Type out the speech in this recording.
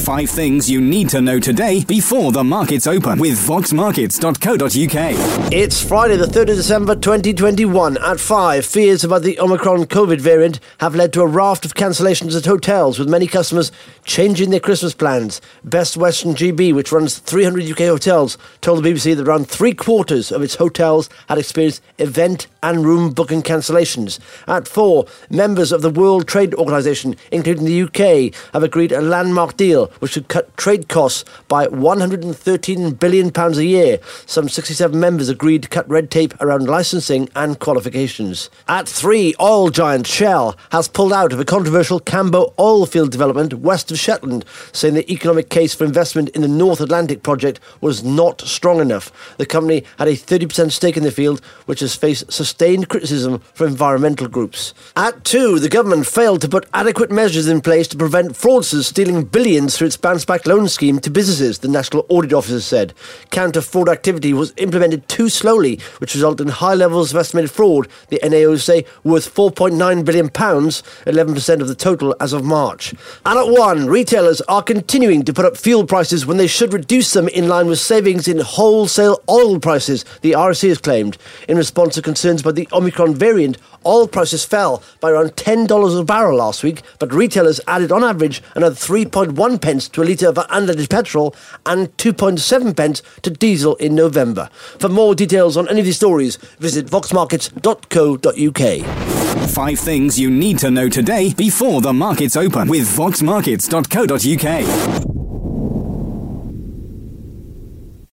5 things you need to know today before the markets open with voxmarkets.co.uk. It's Friday the 3rd of December 2021 at 5. Fears about the Omicron COVID variant have led to a raft of cancellations at hotels, with many customers changing their Christmas plans. Best Western GB, which runs 300 UK hotels, told the BBC that around 3/4 of its hotels had experienced event and room booking cancellations. At 4, members of the World Trade Organization, including the UK, have agreed a landmark deal which should cut trade costs by £113 billion a year. Some 67 members agreed to cut red tape around licensing and qualifications. At 3, oil giant Shell has pulled out of a controversial Cambo oil field development west of Shetland, saying the economic case for investment in the North Atlantic project was not strong enough. The company had a 30% stake in the field, which has faced sustained criticism from environmental groups. At 2, the government failed to put adequate measures in place to prevent fraudsters stealing billions through its bounce-back loan scheme to businesses, the National Audit Office said. Counter-fraud activity was implemented too slowly, which resulted in high levels of estimated fraud, the NAO say, worth £4.9 billion, 11% of the total as of March. And at 1, retailers are continuing to put up fuel prices when they should reduce them in line with savings in wholesale oil prices, the RSE has claimed. In response to concerns about the Omicron variant, oil prices fell by around $10 a barrel last week, but retailers added on average another 3.1 pence to a litre of unleaded petrol and 2.7 pence to diesel in November. For more details on any of these stories, visit voxmarkets.co.uk. 5 things you need to know today before the markets open with voxmarkets.co.uk.